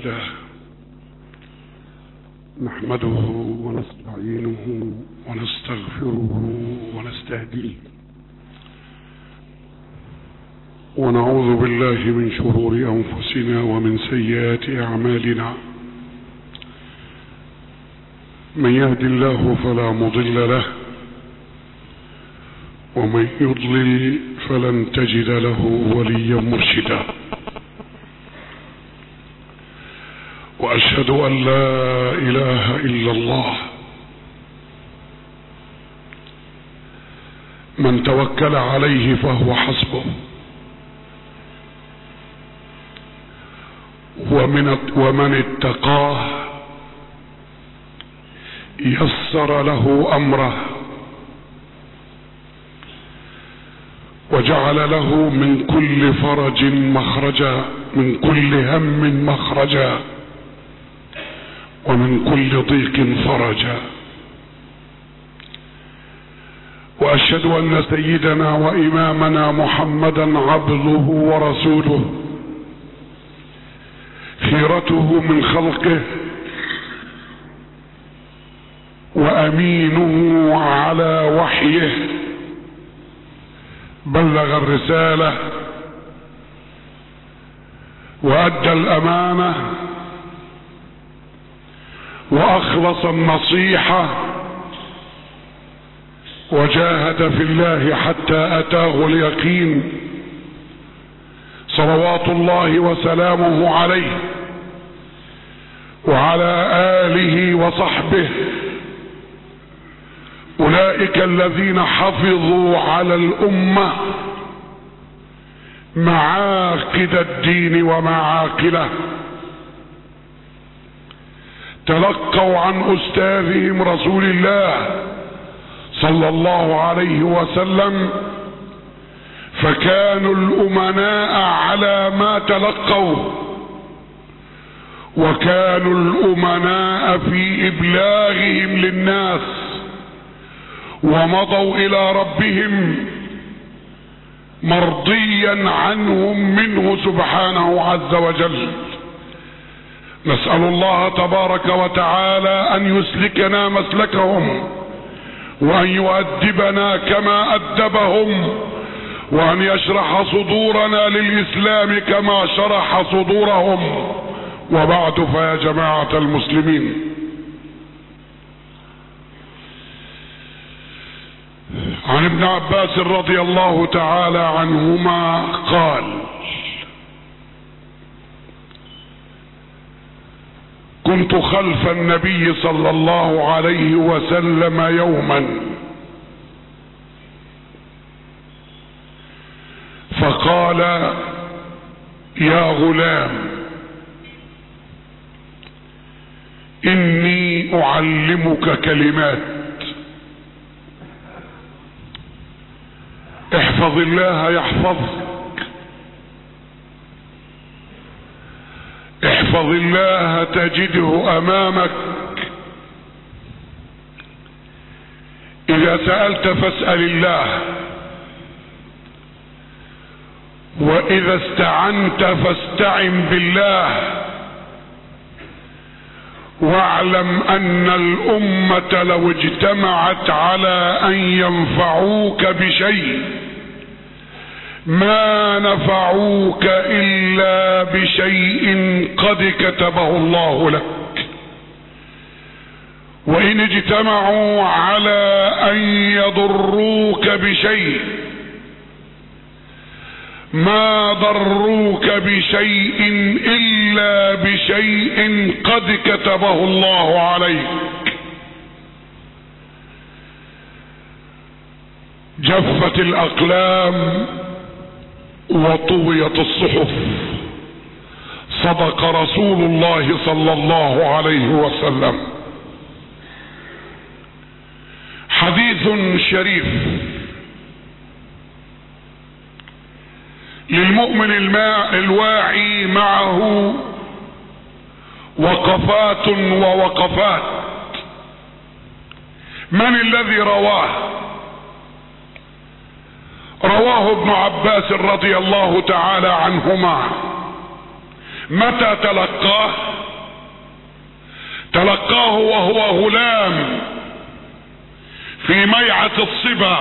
لله نحمده ونستعينه ونستغفره ونستهديه ونعوذ بالله من شرور أنفسنا ومن سيئات أعمالنا. من يهد الله فلا مضل له ومن يضلل فلن تجد له وليا مرشدا. وأشهد أن لا إله إلا الله من توكل عليه فهو حسبه ومن اتقاه يسر له أمره وجعل له من كل فرج مخرجا، من كل هم مخرجا، ومن كل ضيق فرجا. وأشهد أن سيدنا وإمامنا محمدا عبده ورسوله خيرته من خلقه وأمينه على وحيه، بلغ الرسالة وأدى الأمانة وأخلص النصيحة وجاهد في الله حتى أتاه اليقين، صلوات الله وسلامه عليه وعلى آله وصحبه، أولئك الذين حفظوا على الأمة معاقد الدين ومعاقله، تلقوا عن أستاذهم رسول الله صلى الله عليه وسلم فكانوا الأمناء على ما تلقوا، وكانوا الأمناء في إبلاغهم للناس، ومضوا إلى ربهم مرضيا عنهم منه سبحانه عز وجل. نسأل الله تبارك وتعالى أن يسلكنا مسلكهم، وأن يؤدبنا كما أدبهم، وأن يشرح صدورنا للإسلام كما شرح صدورهم. وبعد، فيا جماعة المسلمين، عن ابن عباس رضي الله تعالى عنهما قال: كنت خلف النبي صلى الله عليه وسلم يوما فقال: يا غلام، إني أعلمك كلمات، احفظ الله يحفظك، احفظ الله تجده أمامك، إذا سألت فاسأل الله، وإذا استعنت فاستعن بالله، واعلم أن الأمة لو اجتمعت على أن ينفعوك بشيء ما نفعوك إلا بشيء قد كتبه الله لك، وإن اجتمعوا على أن يضروك بشيء ما ضروك بشيء إلا بشيء قد كتبه الله عليك. جفت الأقلام وطويت الصحف، صدق رسول الله صلى الله عليه وسلم. حديث شريف للمؤمن الواعي معه وقفات ووقفات. من الذي رواه؟ رواه ابن عباس رضي الله تعالى عنهما متى تلقاه؟ تلقاه وهو غلام في ميعة الصبا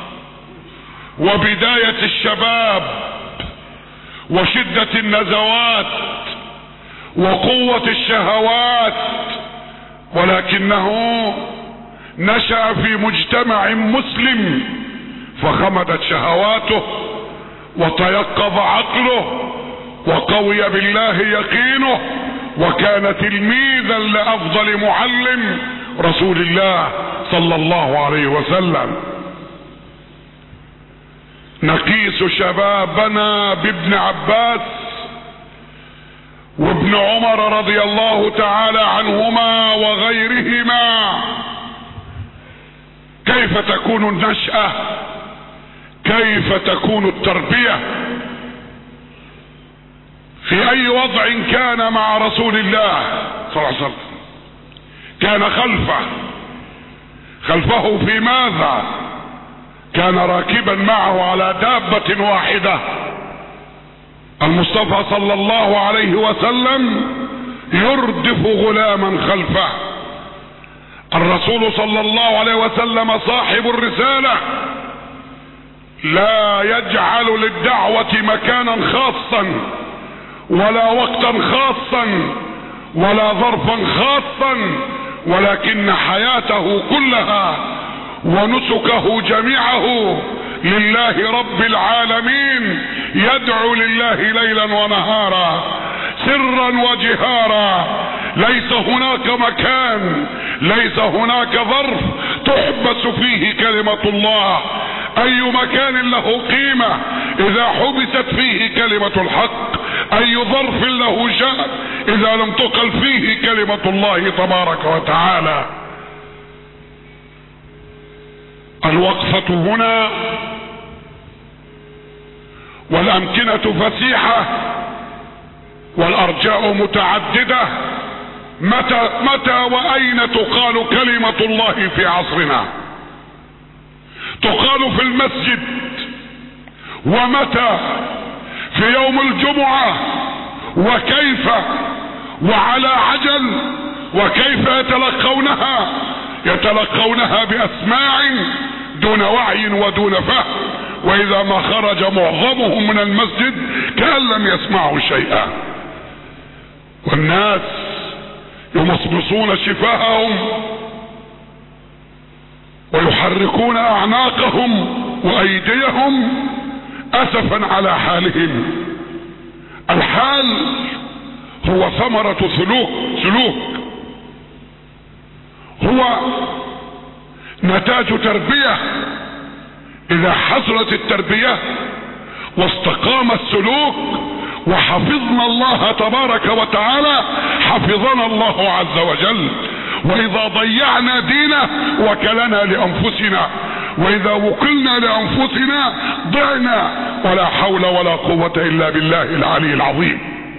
وبداية الشباب وشدة النزوات وقوة الشهوات، ولكنه نشأ في مجتمع مسلم فخمدت شهواته وتيقظ عقله وقوي بالله يقينه، وكان تلميذا لأفضل معلم رسول الله صلى الله عليه وسلم. نقيس شبابنا بابن عباس وابن عمر رضي الله تعالى عنهما وغيرهما. كيف تكون النشأة؟ كيف تكون التربية؟ في اي وضع كان مع رسول الله صلى الله عليه وسلم؟ كان خلفه في ماذا؟ كان راكبا معه على دابة واحدة. المصطفى صلى الله عليه وسلم يردف غلاما خلفه. الرسول صلى الله عليه وسلم صاحب الرسالة، لا يجعل للدعوة مكانا خاصا ولا وقتا خاصا ولا ظرفا خاصا، ولكن حياته كلها ونسكه جميعه لله رب العالمين، يدعو لله ليلا ونهارا سرا وجهارا. ليس هناك مكان، ليس هناك ظرف تحبس فيه كلمة الله. اي مكان له قيمة اذا حبست فيه كلمة الحق، اي ظرف له شأن اذا لم تقل فيه كلمة الله تبارك وتعالى. الوقفة هنا والامكنة فسيحة والارجاء متعددة. متى واين تقال كلمة الله في عصرنا؟ تقال في المسجد، ومتى؟ في يوم الجمعة، وكيف؟ وعلى عجل. وكيف يتلقونها؟ يتلقونها بأسماع دون وعي ودون فهم، واذا ما خرج معظمهم من المسجد كأن لم يسمعوا شيئا. والناس يمصمصون شفاههم ويحركون اعناقهم وايديهم اسفا على حالهم. الحال هو ثمرة سلوك، هو نتاج تربية. اذا حصلت التربية واستقام السلوك وحفظنا الله تبارك وتعالى حفظنا الله عز وجل. واذا ضيعنا دينه وكلنا لانفسنا، واذا وكلنا لانفسنا ضعنا، ولا حول ولا قوة الا بالله العلي العظيم.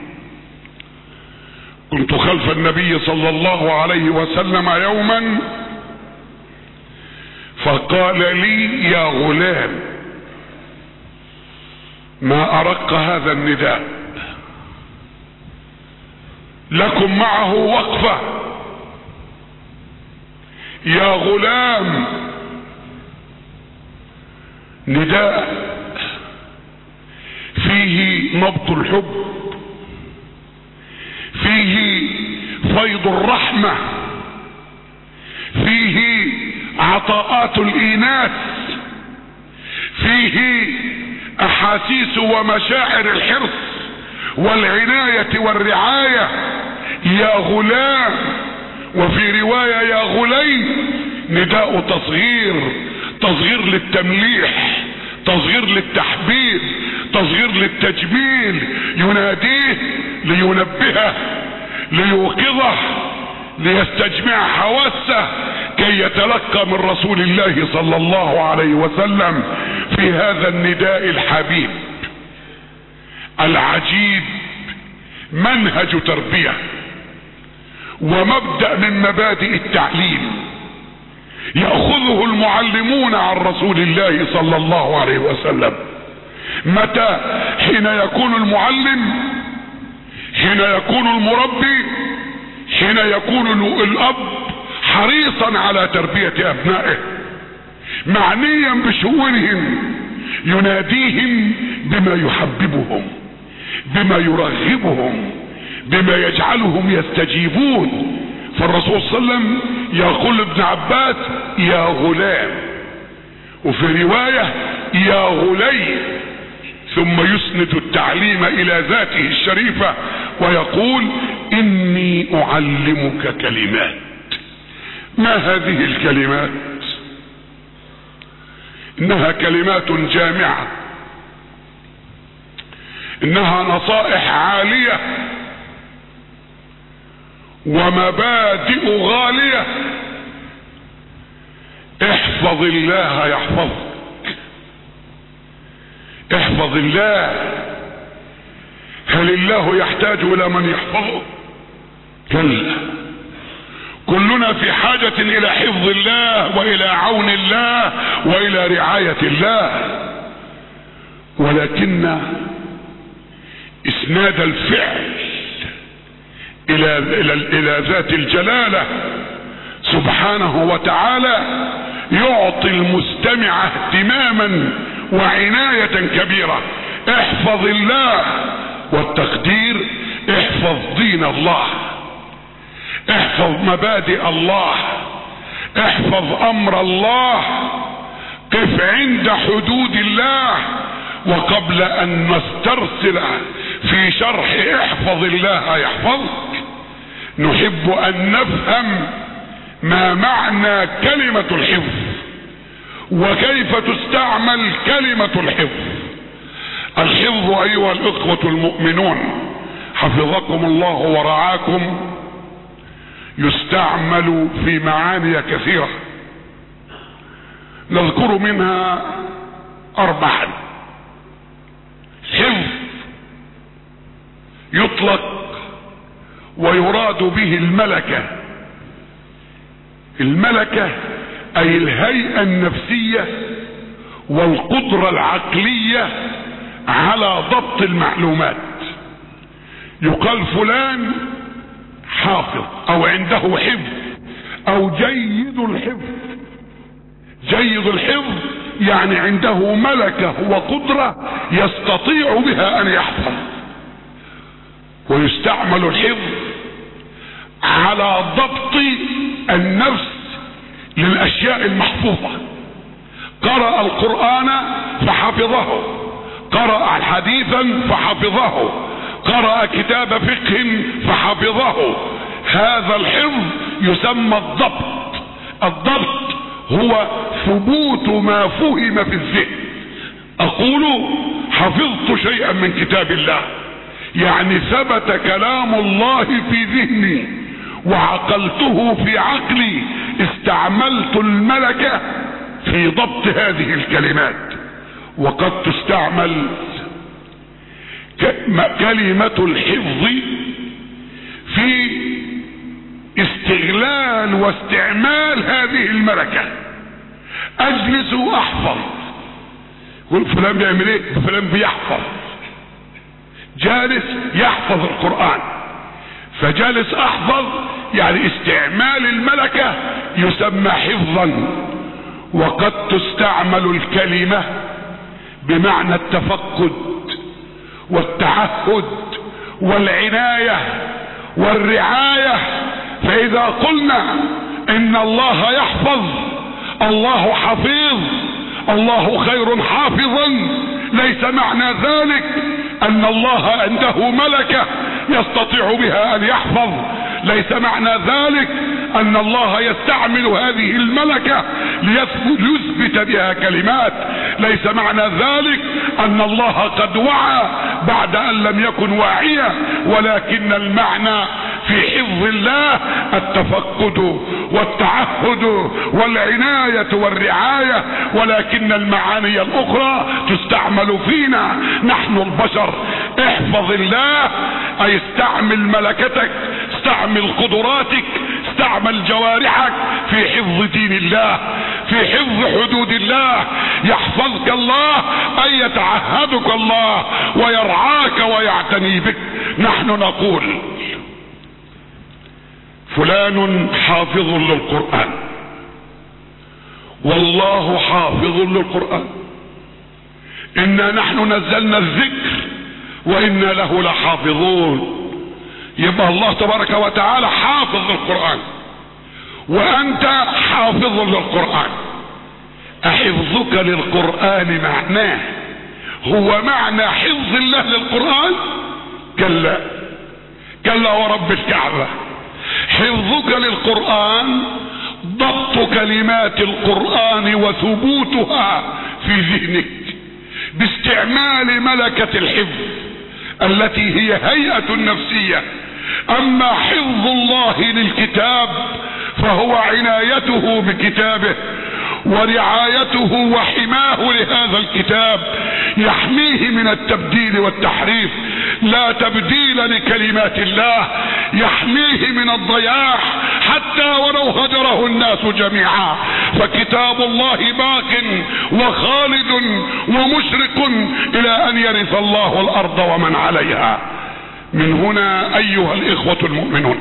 كنت خلف النبي صلى الله عليه وسلم يوما فقال لي: يا غلام، ما ارق هذا النداء، لكم معه وقفة. يا غلام، نداء فيه نبض الحب، فيه فيض الرحمة، فيه عطاءات الإيناس، فيه أحاسيس ومشاعر الحرص والعناية والرعاية. يا غلام، وفي رواية يا غلي، نداء تصغير للتمليح، تصغير للتحبيب، تصغير للتجميل. يناديه لينبهه، ليوقظه، ليستجمع حواسه كي يتلقى من رسول الله صلى الله عليه وسلم في هذا النداء الحبيب العجيب. منهج تربية ومبدأ من مبادئ التعليم يأخذه المعلمون عن رسول الله صلى الله عليه وسلم. متى؟ حين يكون المعلم هنا يكون المربي، هنا يكون الاب حريصا على تربية ابنائه، معنيا بشؤونهم، يناديهم بما يحببهم، بما يرغبهم، بما يجعلهم يستجيبون. فالرسول صلى الله عليه وسلم يقول لابن عباس يا غلام، وفي رواية يا غلي، ثم يسند التعليم الى ذاته الشريفة ويقول اني اعلمك كلمات. ما هذه الكلمات؟ انها كلمات جامعة، انها نصائح عالية ومبادئ غالية. احفظ الله يحفظك، احفظ الله. هل الله يحتاج الى من يحفظه؟ كلا، كلنا في حاجة الى حفظ الله والى عون الله والى رعاية الله، ولكن اسناد الفعل الى ذات الجلالة سبحانه وتعالى يعطي المستمع اهتماما وعناية كبيرة. احفظ الله، والتقدير احفظ دين الله، احفظ مبادئ الله، احفظ امر الله، قف عند حدود الله. وقبل ان نسترسل في شرح احفظ الله يحفظك، نحب ان نفهم ما معنى كلمة الحفظ وكيف تستعمل كلمة الحفظ. الحفظ ايها الاخوة المؤمنون حفظكم الله ورعاكم يستعمل في معاني كثيرة، نذكر منها 4. حفظ يطلق ويراد به الملكة. الملكة اي الهيئة النفسية والقدرة العقلية على ضبط المعلومات. يقال فلان حافظ او عنده حفظ او جيد الحفظ. جيد الحفظ يعني عنده ملكة وقدرة يستطيع بها ان يحفظ. ويستعمل الحفظ على ضبط النفس للاشياء المحفوظة. قرأ القرآن فحفظه، قرأ حديثا فحفظه، قرأ كتاب فقه فحفظه. هذا الحفظ يسمى الضبط. الضبط هو ثبوت ما فهم في الذهن. اقول حفظت شيئا من كتاب الله، يعني ثبت كلام الله في ذهني وعقلته في عقلي، استعملت الملكة في ضبط هذه الكلمات. وقد تستعمل كلمة الحفظ في استغلال واستعمال هذه الملكة. اجلس واحفظ، يقول فلان بيعمل ايه؟ فلان بيحفظ، جالس يحفظ القرآن، فجالس احفظ يعني استعمال الملكة يسمى حفظا. وقد تستعمل الكلمة بمعنى التفقد والتعهد والعناية والرعاية. فاذا قلنا ان الله يحفظ، الله حفيظ، الله خير حافظا، ليس معنى ذلك ان الله عنده ملكة يستطيع بها ان يحفظ، ليس معنى ذلك ان الله يستعمل هذه الملكة ليثبت بها كلمات، ليس معنى ذلك ان الله قد وعى بعد ان لم يكن واعيا، ولكن المعنى في حفظ الله التفقد والتعهد والعناية والرعاية. ولكن المعاني الاخرى تستعمل فينا نحن البشر. احفظ الله اي استعمل ملكتك، استعمل قدراتك، استعمل جوارحك في حفظ دين الله، في حفظ حدود الله. يحفظك الله اي يتعهدك الله ويرعاك ويعتني بك. نحن نقول فلان حافظ للقرآن، والله حافظ للقرآن، إنا نحن نزلنا الذكر وإنا له لحافظون. يبقى الله تبارك وتعالى حافظ للقرآن وأنت حافظ للقرآن. أحفظك للقرآن معناه هو معنى حفظ الله للقرآن؟ كلا، كلا ورب الكعبة. حفظك للقرآن ضبط كلمات القرآن وثبوتها في ذهنك باستعمال ملكة الحفظ التي هي هيئة نفسية. أما حفظ الله للكتاب فهو عنايته بكتابه ورعايته وحماه لهذا الكتاب، يحميه من التبديل والتحريف، لا تبديل لكلمات الله، يحميه من الضياع حتى ولو هجره الناس جميعا، فكتاب الله باق وخالد ومشرق الى ان يرث الله الارض ومن عليها. من هنا ايها الاخوة المؤمنون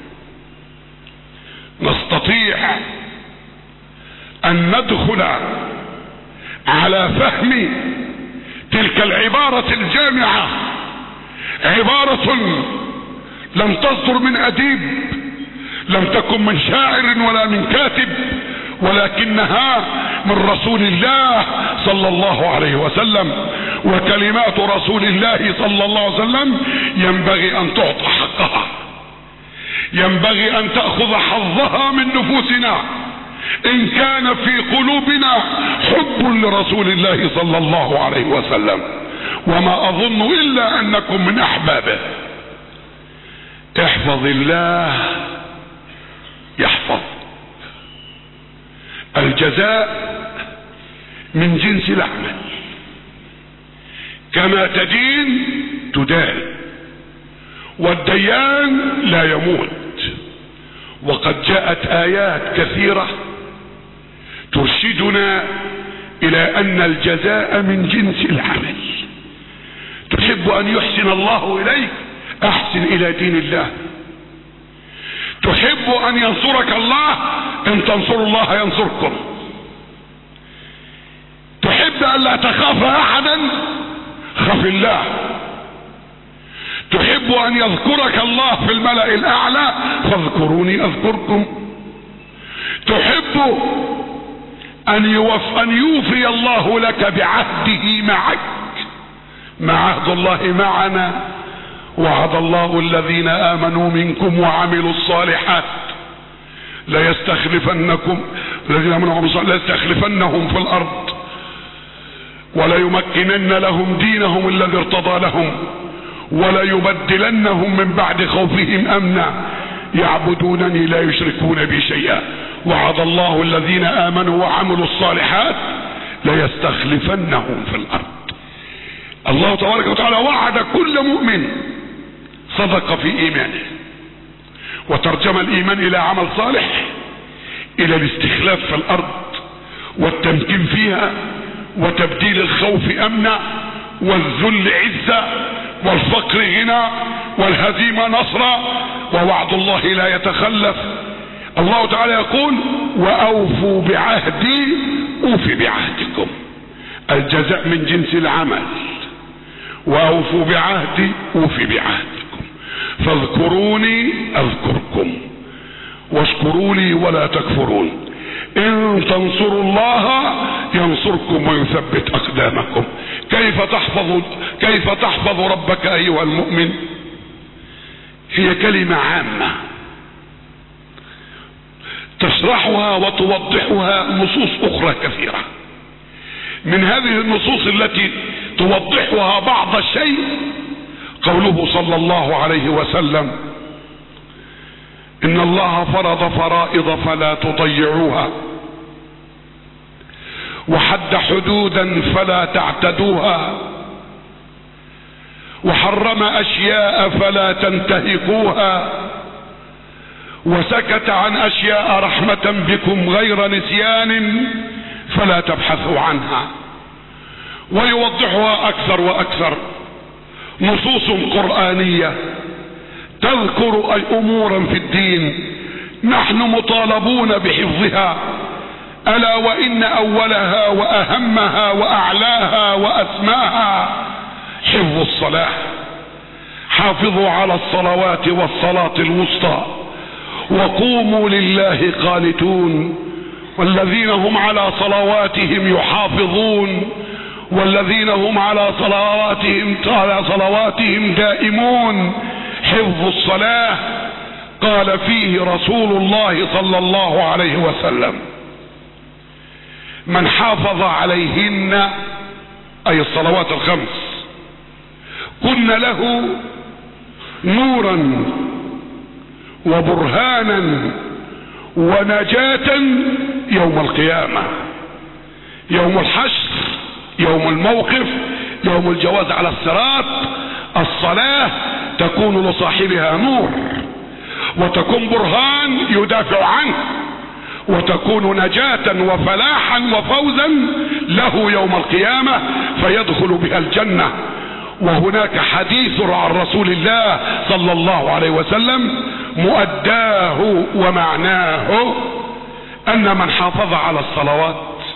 نستطيع ان ندخل على فهم تلك العبارة الجامعة، عبارة لم تصدر من اديب، لم تكن من شاعر ولا من كاتب، ولكنها من رسول الله صلى الله عليه وسلم. وكلمات رسول الله صلى الله عليه وسلم ينبغي ان تعطى حقها، ينبغي ان تأخذ حظها من نفوسنا ان كان في قلوبنا حب لرسول الله صلى الله عليه وسلم، وما اظن الا انكم من احبابه. احفظ الله يحفظ. الجزاء من جنس العمل، كما تدين تدان، والديان لا يموت. وقد جاءت آيات كثيرة ترشدنا إلى أن الجزاء من جنس العمل. تحب أن يحسن الله إليك، أحسن إلى دين الله. تحب أن ينصرك الله، إن تنصروا الله ينصركم. تحب أن لا تخاف أحدا، خف الله. تحب أن يذكرك الله في الملأ الأعلى، فاذكروني أذكركم. تحب أن يوفي الله لك بعهده معك، ما عهد الله معنا؟ وعد الله الذين آمنوا منكم وعملوا الصالحات ليستخلفنكم الذين آمنوا وعملوا الصالحات ليستخلفنهم في الأرض وليمكنن لهم دينهم الذي ارتضى لهم وليبدلنهم من بعد خوفهم أمنا يعبدونني لا يشركون بي شيئا. وعد الله الذين آمنوا وعملوا الصالحات ليستخلفنهم في الأرض. الله تبارك وتعالى وعد كل مؤمن صدق في إيمانه، وترجم الإيمان إلى عمل صالح، إلى الاستخلاف في الأرض والتمكين فيها وتبديل الخوف أمنا والذل عزة والفقر غنى والهزيمة نصرا، ووعد الله لا يتخلف. الله تعالى يقول وأوفوا بعهدي أوف بعهدكم. الجزاء من جنس العمل. وأوفوا بعهدي أوف بعهدكم، فاذكروني أذكركم واشكروا لي ولا تكفرون. إن تنصروا الله ينصركم ويثبت أقدامكم. كيف تحفظ ربك أيها المؤمن؟ هي كلمة عامة تشرحها وتوضحها نصوص أخرى كثيرة. من هذه النصوص التي توضحها بعض الشيء قوله صلى الله عليه وسلم إن الله فرض فرائض فلا تضيعوها، وحد حدودا فلا تعتدوها، وحرم أشياء فلا تنتهكوها، وسكت عن أشياء رحمة بكم غير نسيان فلا تبحثوا عنها. ويوضحها أكثر وأكثر نصوص قرآنية تذكر أي أمورا في الدين نحن مطالبون بحفظها، ألا وإن أولها وأهمها وأعلاها وأسماها حفظ الصلاة. حافظوا على الصلوات والصلاة الوسطى وقوموا لله قانتون، والذين هم على صلواتهم يحافظون، والذين هم على صلواتهم دائمون. حفظ الصلاة قال فيه رسول الله صلى الله عليه وسلم: من حافظ عليهن أي الصلوات الخمس كن له نورا وبرهانا ونجاة يوم القيامة، يوم الحشر، يوم الموقف، يوم الجواز على الصراط. الصلاة تكون لصاحبها نور، وتكون برهان يدافع عنه، وتكون نجاة وفلاحا وفوزا له يوم القيامة فيدخل بها الجنة. وهناك حديث عن رسول الله صلى الله عليه وسلم مؤداه ومعناه أن من حافظ على الصلوات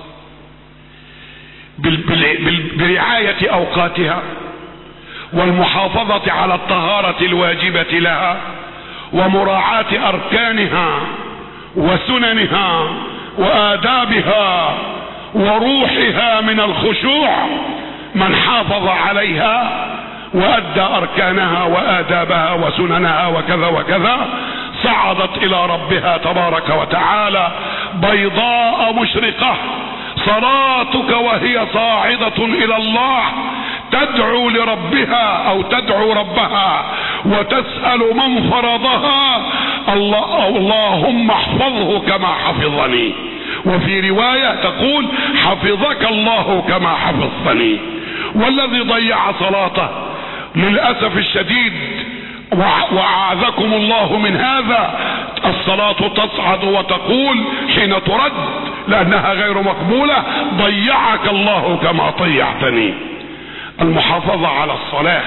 برعاية أوقاتها والمحافظة على الطهارة الواجبة لها ومراعاة أركانها وسننها وآدابها وروحها من الخشوع، من حافظ عليها وأدى أركانها وآدابها وسننها وكذا وكذا صعدت إلى ربها تبارك وتعالى بيضاء مشرقة. صلاتك وهي صاعدة إلى الله تدعو لربها أو تدعو ربها وتسأل من فرضها: اللهم احفظه كما حفظني. وفي رواية تقول: حفظك الله كما حفظتني. والذي ضيع صلاته للأسف الشديد وأعاذكم الله من هذا، الصلاة تصعد وتقول حين ترد لأنها غير مقبولة: ضيعك الله كما ضيعتني. المحافظة على الصلاة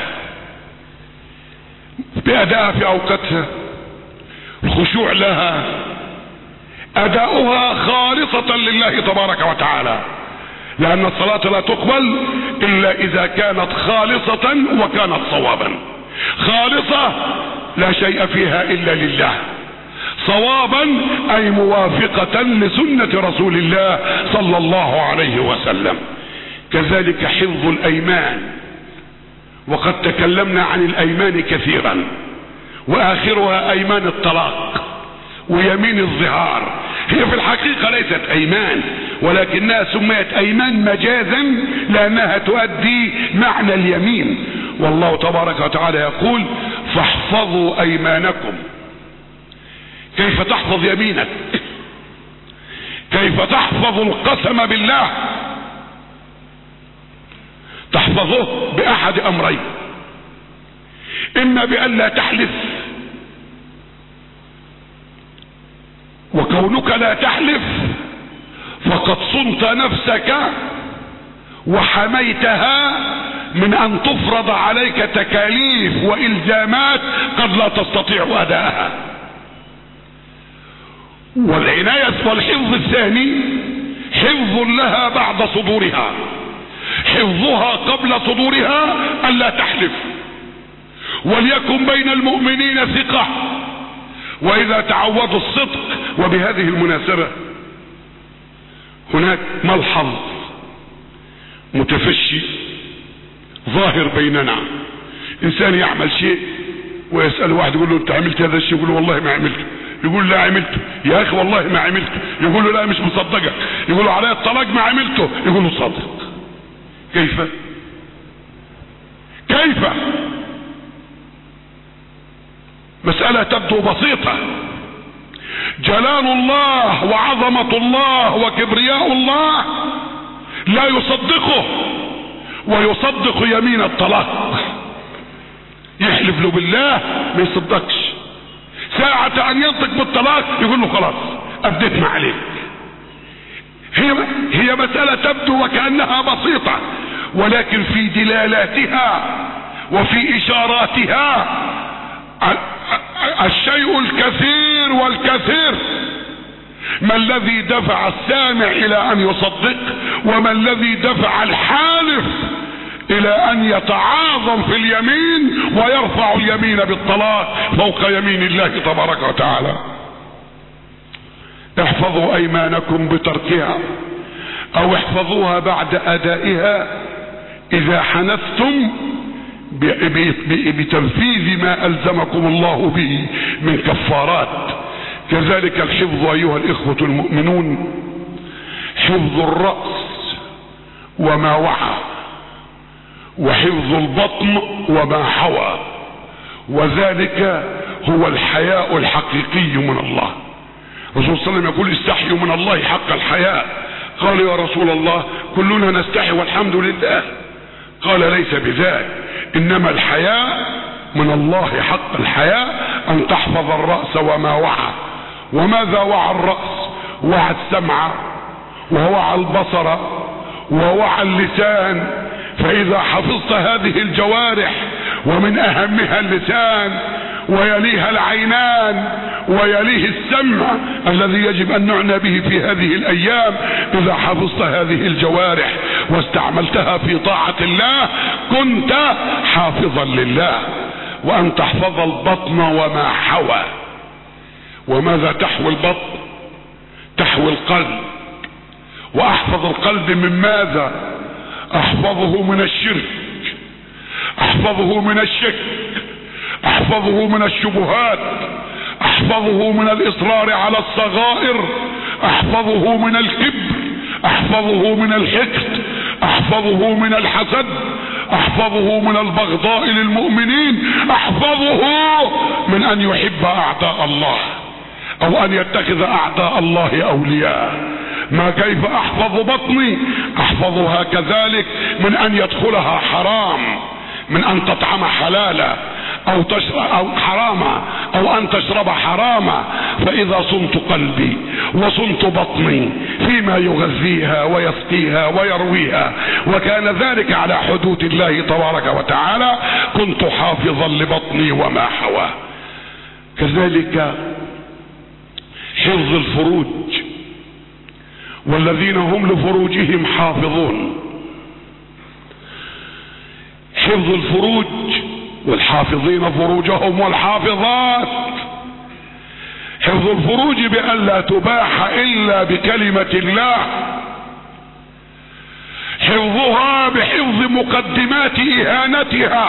بأداء في أوقاتها، الخشوع لها، أداؤها خالصة لله تبارك وتعالى، لأن الصلاة لا تقبل إلا إذا كانت خالصة وكانت صوابا. خالصة لا شيء فيها إلا لله، صوابا أي موافقة لسنة رسول الله صلى الله عليه وسلم. كذلك حفظ الأيمان، وقد تكلمنا عن الأيمان كثيرا، وآخرها أيمان الطلاق ويمين الظهار. هي في الحقيقة ليست أيمان، ولكنها سميت أيمان مجازا لأنها تؤدي معنى اليمين. والله تبارك وتعالى يقول: فاحفظوا أيمانكم. كيف تحفظ يمينك؟ كيف تحفظ القسم بالله؟ تحفظه بأحد أمرين: إما بأن لا تحلف، وكونك لا تحلف فقد صنت نفسك وحميتها من أن تفرض عليك تكاليف وإلزامات قد لا تستطيع أداءها. والعناية والحفظ الثاني حفظ لها بعد صدورها، حفظها قبل صدورها ألا تحلف. وليكن بين المؤمنين ثقة، وإذا تعودوا الصدق. وبهذه المناسبة هناك ملحظ متفشي ظاهر بيننا: إنسان يعمل شيء ويسأل واحد يقول له: أنت عملت هذا الشيء؟ يقول له: والله ما عملته. يقول: لا عملته. يا أخي والله ما عملته. يقول له: لا مش مصدقك. يقول له: علي الطلاق ما عملته. يقول له: صدق. كيف؟ مسألة تبدو بسيطة. جلال الله وعظمة الله وكبرياء الله لا يصدقه، ويصدق يمين الطلاق. يحلف له بالله ما يصدقش، ساعة أن ينطق بالطلاق يقول له: خلاص أديت ما عليك. هي مسألة تبدو وكأنها بسيطة، ولكن في دلالاتها وفي اشاراتها الشيء الكثير والكثير. ما الذي دفع السامع الى ان يصدق؟ وما الذي دفع الحالف الى ان يتعاظم في اليمين ويرفع اليمين بالطلاق فوق يمين الله تبارك وتعالى؟ احفظوا ايمانكم بتركها او احفظوها بعد ادائها اذا حنثتم بتنفيذ ما الزمكم الله به من كفارات. كذلك الحفظ ايها الاخوة المؤمنون، حفظ الرأس وما وعى، وحفظ البطن وما حوى، وذلك هو الحياء الحقيقي من الله. الرسول صلى الله عليه وسلم يقول استحيوا من الله حق الحياء. قال يا رسول الله كلنا نستحي والحمد لله. قال ليس بذلك، انما الحياء من الله حق الحياء ان تحفظ الرأس وما وعى. وماذا وعى الرأس؟ وعى السمع ووعى البصر ووعى اللسان. فاذا حفظت هذه الجوارح ومن اهمها اللسان ويليها العينان ويليه السمع الذي يجب ان نعنى به في هذه الايام، اذا حفظت هذه الجوارح واستعملتها في طاعة الله كنت حافظا لله. وان تحفظ البطن وما حوى. وماذا تحوي البطن؟ تحوي القلب. واحفظ القلب من ماذا؟ احفظه من الشرك، احفظه من الشك، احفظه من الشبهات، احفظه من الاصرار على الصغائر، احفظه من الكبر، احفظه من الحقد، احفظه من الحسد، احفظه من البغضاء للمؤمنين، احفظه من ان يحب اعداء الله او ان يتخذ اعداء الله اولياء. ما كيف احفظ بطني؟ احفظها كذلك من ان يدخلها حرام، من ان تطعم حلالا او تشرب او حراما او ان تشرب حراما. فاذا صنت قلبي وصنت بطني فيما يغذيها ويسقيها ويرويها وكان ذلك على حدود الله تبارك وتعالى كنت حافظا لبطني وما حواه. كذلك حفظ الفروج، والذين هم لفروجهم حافظون. حفظ الفروج والحافظين فروجهم والحافظات. حفظ الفروج بأن لا تباح إلا بكلمة الله. حفظها بحفظ مقدمات إهانتها.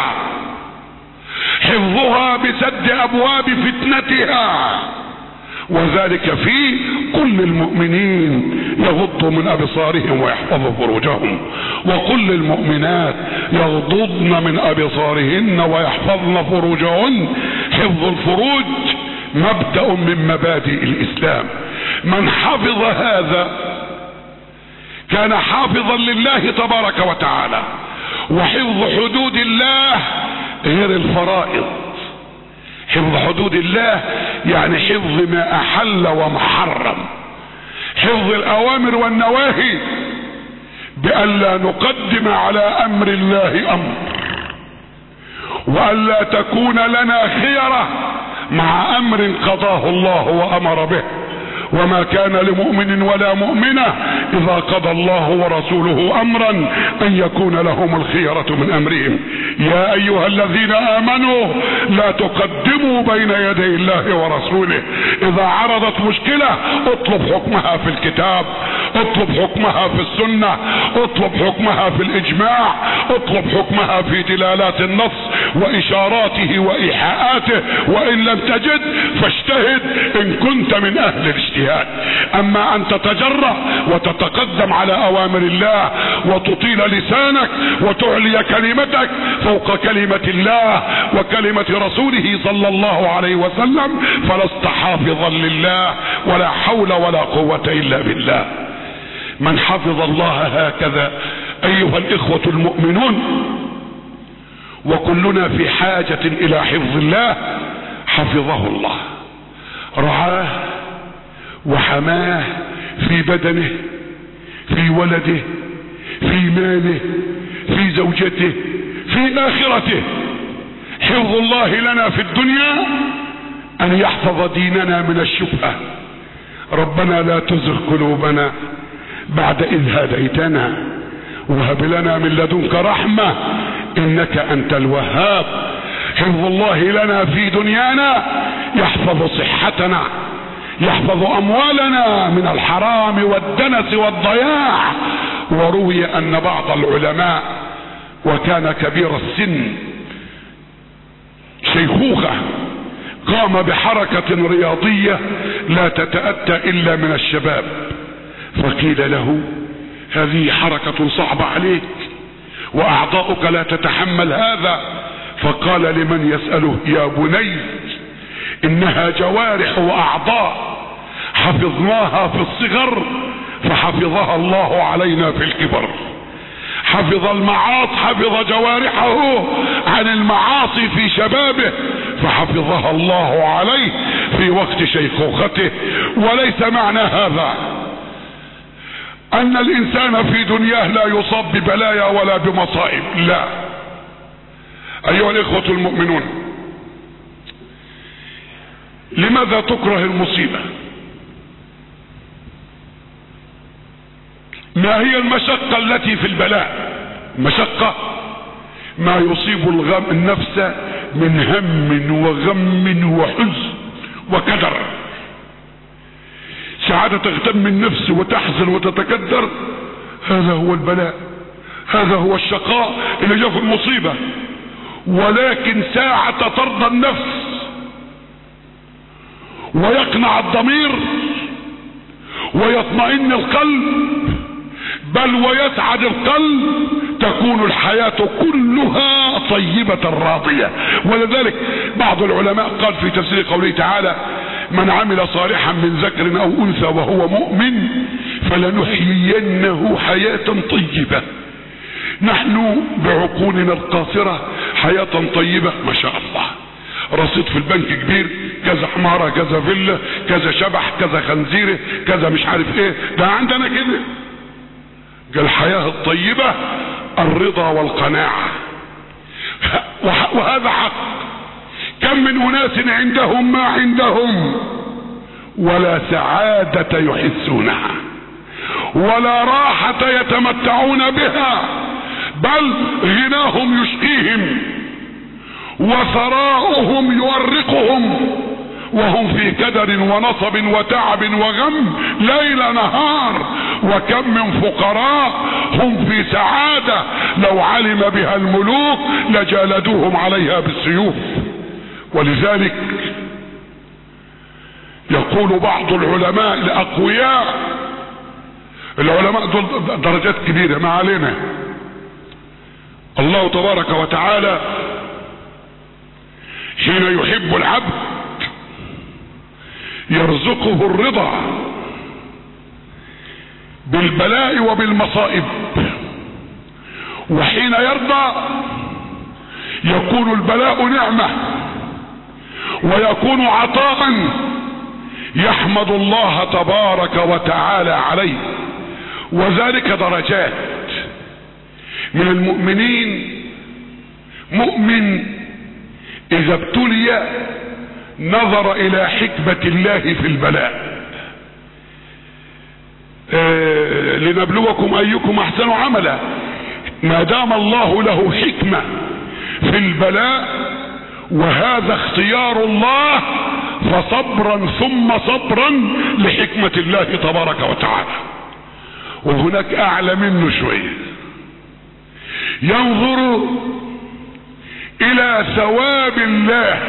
حفظها بسد أبواب فتنتها. وذلك في كل المؤمنين يغضوا من أبصارهم ويحفظوا فروجهم، وكل المؤمنات يغضضن من أبصارهن ويحفظن فروجهن. حفظ الفروج مبدأ من مبادئ الإسلام. من حفظ هذا كان حافظا لله تبارك وتعالى. وحفظ حدود الله غير الفرائض. حفظ حدود الله يعني حفظ ما احل وما حرم، حفظ الاوامر والنواهي بان لا نقدم على امر الله امر، وان لا تكون لنا خيرة مع امر قضاه الله وامر به. وما كان لمؤمن ولا مؤمنة اذا قضى الله ورسوله امرا ان يكون لهم الخيرة من امرهم. يا ايها الذين امنوا لا تقدموا بين يدي الله ورسوله. اذا عرضت مشكلة اطلب حكمها في الكتاب، اطلب حكمها في السنة، اطلب حكمها في الاجماع، اطلب حكمها في دلالات النص واشاراته وايحاءاته. وان لم تجد فاجتهد ان كنت من اهل الاجتهاد. اما ان تتجرأ وتتقدم على اوامر الله وتطيل لسانك وتعلي كلمتك فوق كلمة الله وكلمة رسوله صلى الله عليه وسلم فلست حافظا لله، ولا حول ولا قوة الا بالله. من حفظ الله هكذا ايها الاخوة المؤمنون، وكلنا في حاجة الى حفظ الله، حفظه الله، رعاه وحماه في بدنه، في ولده، في ماله، في زوجته، في آخرته. حفظ الله لنا في الدنيا ان يحفظ ديننا من الشبهة. ربنا لا تزغ قلوبنا بعد اذ هديتنا وهب لنا من لدنك رحمة انك انت الوهاب. حفظ الله لنا في دنيانا يحفظ صحتنا، يحفظ اموالنا من الحرام والدنس والضياع. وروي ان بعض العلماء وكان كبير السن شيخوخة قام بحركة رياضية لا تتأتى الا من الشباب، فقيل له هذه حركة صعبة عليك واعضاؤك لا تتحمل هذا، فقال لمن يسأله يا بني انها جوارح واعضاء حفظناها في الصغر فحفظها الله علينا في الكبر. حفظ المعاصي، حفظ جوارحه عن المعاصي في شبابه فحفظها الله عليه في وقت شيخوخته. وليس معنى هذا ان الانسان في دنياه لا يصاب ببلايا ولا بمصائب، لا. ايها الاخوة المؤمنون، لماذا تكره المصيبة؟ ما هي المشقة التي في البلاء؟ مشقة ما يصيب النفس من هم وغم وحزن وكدر. ساعات تغتم النفس وتحزن وتتكدر، هذا هو البلاء، هذا هو الشقاء اللي جاء في المصيبة. ولكن ساعة ترضى النفس ويقنع الضمير ويطمئن القلب بل ويسعد القلب تكون الحياة كلها طيبة راضية. ولذلك بعض العلماء قال في تفسير قوله تعالى من عمل صالحا من ذكر او انثى وهو مؤمن فلنحيينه حياة طيبة. نحن بعقولنا القاصرة حياة طيبة ما شاء الله، رصيد في البنك كبير، كذا حمارة، كذا فيلا، كذا شبح، كذا خنزيرة، كذا مش عارف ايه، ده عندنا كده. قال الحياة الطيبة الرضا والقناعة، وهذا حق. كم من اناس عندهم ما عندهم ولا سعادة يحسونها ولا راحة يتمتعون بها، بل غناهم يشقيهم وثراؤهم يورقهم وهم في كدر ونصب وتعب وغم ليل نهار. وكم من فقراء هم في سعادة لو علم بها الملوك لجالدوهم عليها بالسيوف. ولذلك يقول بعض العلماء الأقوياء، العلماء دول درجات كبيرة ما علينا، الله تبارك وتعالى حين يحب العبد يرزقه الرضا بالبلاء وبالمصائب، وحين يرضى يكون البلاء نعمة ويكون عطاء يحمد الله تبارك وتعالى عليه. وذلك درجات. من المؤمنين مؤمن اذا ابتلي نظر الى حكمة الله في البلاء، لنبلوكم ايكم احسن عملا. ما دام الله له حكمة في البلاء وهذا اختيار الله فصبرا ثم صبرا لحكمة الله تبارك وتعالى. وهناك اعلى منه شوية، ينظر الى ثواب الله،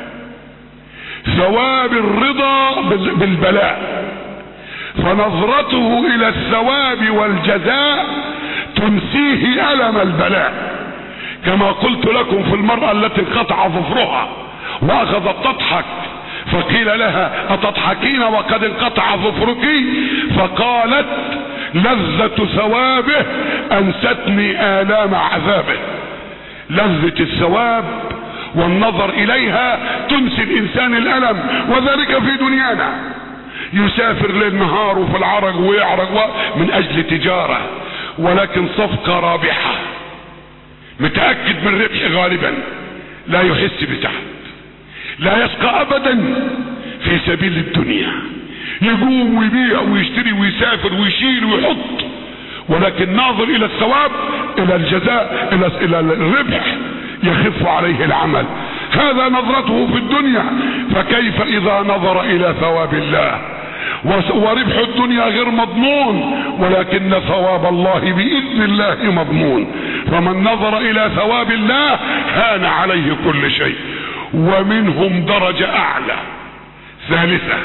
ثواب الرضا بالبلاء، فنظرته الى الثواب والجزاء تنسيه ألم البلاء. كما قلت لكم في المرأة التي انقطع ظفرها واخذت تضحك فقيل لها اتضحكين وقد انقطع ظفرك؟ فقالت لذة ثوابه انستني آلام عذابه. لذة الثواب والنظر اليها تنسي الانسان الالم. وذلك في دنيانا، يسافر ليل نهار وفي العرق ويعرق من اجل تجارة، ولكن صفقة رابحة، متأكد من ربح غالبا، لا يحس بتعب، لا يشقى ابدا في سبيل الدنيا، يقوم ويبيع ويشتري ويسافر ويشيل ويحط، ولكن ناظر الى الثواب، الى الجزاء، الى الربح، يخف عليه العمل. هذا نظرته في الدنيا، فكيف اذا نظر الى ثواب الله؟ وربح الدنيا غير مضمون، ولكن ثواب الله باذن الله مضمون. فمن نظر الى ثواب الله هان عليه كل شيء. ومنهم درجة اعلى ثالثة،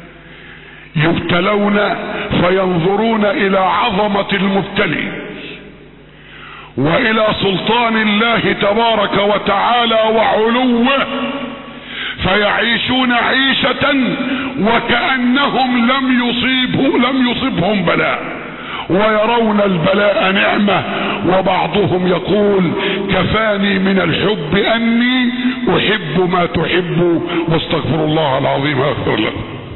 يبتلون فينظرون الى عظمة المبتلي والى سلطان الله تبارك وتعالى وعلوه، فيعيشون عيشة وكأنهم لم يصبهم بلاء، ويرون البلاء نعمة. وبعضهم يقول كفاني من الحب اني احب ما تحب، واستغفر الله العظيم اغفر له.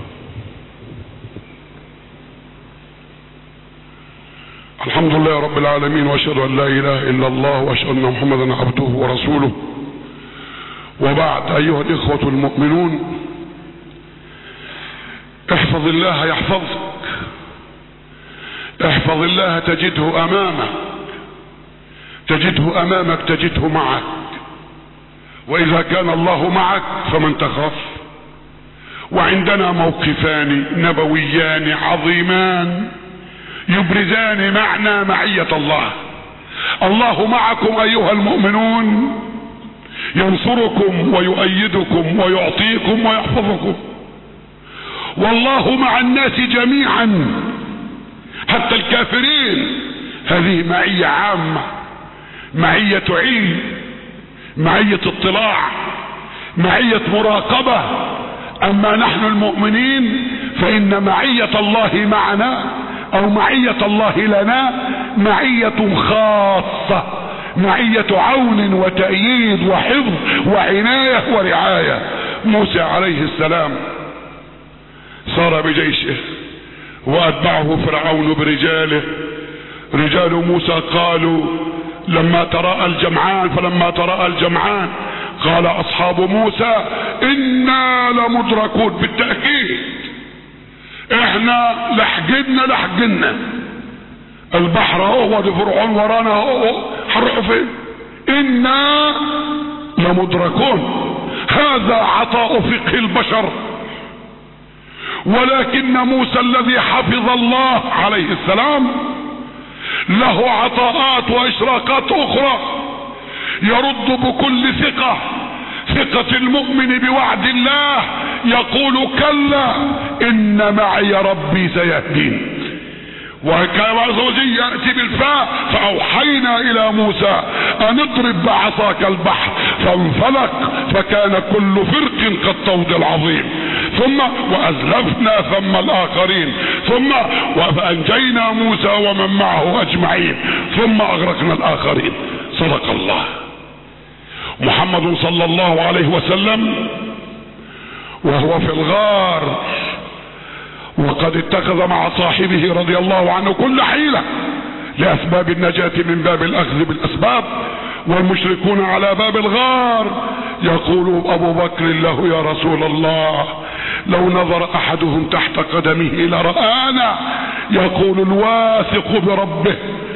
الحمد لله رب العالمين، واشهد ان لا اله الا الله، واشهد ان محمدا عبده ورسوله. وبعد، ايها الاخوة المؤمنون، احفظ الله يحفظك، احفظ الله تجده امامك، تجده امامك تجده معك. واذا كان الله معك فمن تخاف. وعندنا موقفان نبويان عظيمان يبرزان معنى معية الله. الله معكم ايها المؤمنون، ينصركم ويؤيدكم ويعطيكم ويحفظكم. والله مع الناس جميعا حتى الكافرين. هذه معية عامة، معية علم، معية اطلاع، معية مراقبة. اما نحن المؤمنين فان معية الله معنا او معية الله لنا معية خاصة، معية عون وتأييد وحفظ وعناية ورعاية. موسى عليه السلام صار بجيشه واتبعه فرعون برجاله. رجال موسى قالوا لما تراءى الجمعان، فلما تراءى الجمعان قال اصحاب موسى انا لمدركون. بالتأكيد احنا لحقنا البحر اهو ودي فرعون ورانا اهو، هنروحوا فين؟ انا لمدركون. هذا عطاء فقه البشر. ولكن موسى الذي حفظ الله عليه السلام له عطاءات واشراقات اخرى، يرد بكل ثقة المؤمن بوعد الله، يقول كلا ان معي ربي سيهدين. وكما زوجي يأتي بالفاء فأوحينا إلى موسى أن اضرب بعصاك البحر فانفلق فكان كل فرق كالطود العظيم. ثم وأزلفنا ثم الآخرين، ثم وأنجينا موسى ومن معه أجمعين، ثم أغرقنا الآخرين. صدق الله. محمد صلى الله عليه وسلم وهو في الغار وقد اتخذ مع صاحبه رضي الله عنه كل حيلة لأسباب النجاة من باب الأخذ بالأسباب، والمشركون على باب الغار. يقول أبو بكر له يا رسول الله لو نظر أحدهم تحت قدمه لرآنا. يقول الواثق بربه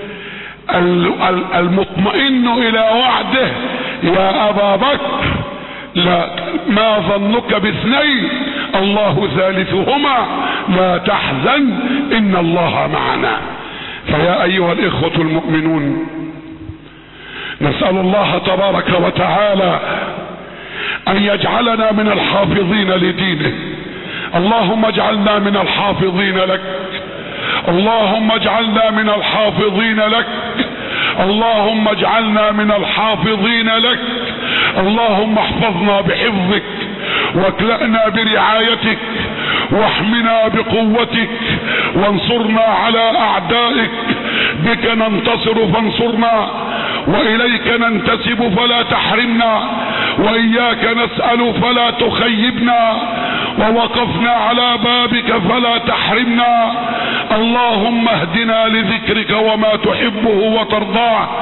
المطمئن إلى وعده يا أبا بكر لا ما ظنك باثنين الله ثالثهما لا تحزن ان الله معنا. فيا ايها الاخوة المؤمنون، نسأل الله تبارك وتعالى ان يجعلنا من الحافظين لدينه. اللهم اجعلنا من الحافظين لك، اللهم اجعلنا من الحافظين لك، اللهم اجعلنا من الحافظين لك. اللهم احفظنا بحفظك واكلأنا برعايتك واحمنا بقوتك وانصرنا على اعدائك. بك ننتصر فانصرنا، واليك ننتسب فلا تحرمنا، واياك نسأل فلا تخيبنا، ووقفنا على بابك فلا تحرمنا. اللهم اهدنا لذكرك وما تحبه وترضاه،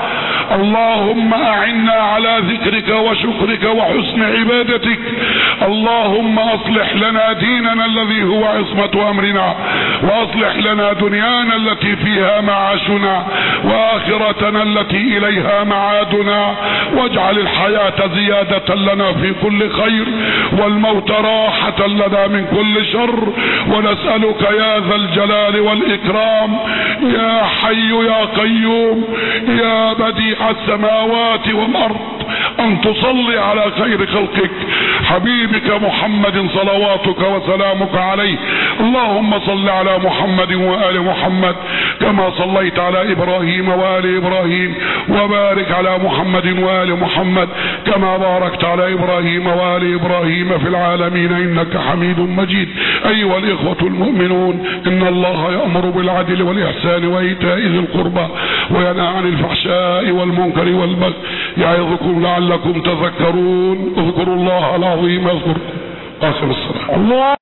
اللهم أعنا على ذكرك وشكرك وحسن عبادتك. اللهم أصلح لنا ديننا الذي هو عصمة أمرنا، وأصلح لنا دنيانا التي فيها معاشنا، وآخرتنا التي إليها معادنا، واجعل الحياة زيادة لنا في كل خير، والموت راحة لنا من كل شر. ونسألك يا ذا الجلال والإكرام يا حي يا قيوم يا بديع السماوات والأرض أن تصلي على خير خلقك حبيبك محمد صلواتك وسلامك عليه. اللهم صل على محمد وآل محمد كما صليت على إبراهيم وآل إبراهيم، وبارك على محمد وآل محمد كما باركت على إبراهيم وآل إبراهيم في العالمين إنك حميد مجيد. أيها الإخوة المؤمنون، إن الله يأمر بالعدل والإحسان وإيتاء ذي القربى وينهى عن الفحشاء والمنكر والبغي يعظكم لعلكم تذكرون. اذكروا الله العظيم يذكركم. آخر الصلاة.